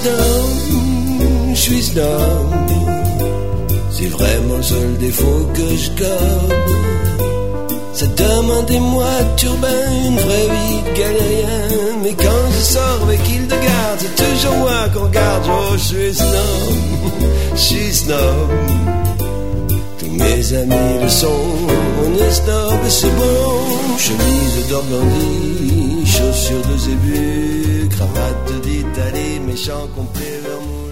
je suis snob. C'est vraiment le seul défaut que je gobe. Ça demandez-moi turbin, une vraie vie de galérien. Mais quand je sors avec Hildegarde, c'est toujours moi qu'on regarde. Oh, je suis snob. Tous mes amis le sont, on est snob et c'est bon. Chemise d'organdie, chaussures de zébu, cravate d'Italie, méchant complet vermouth.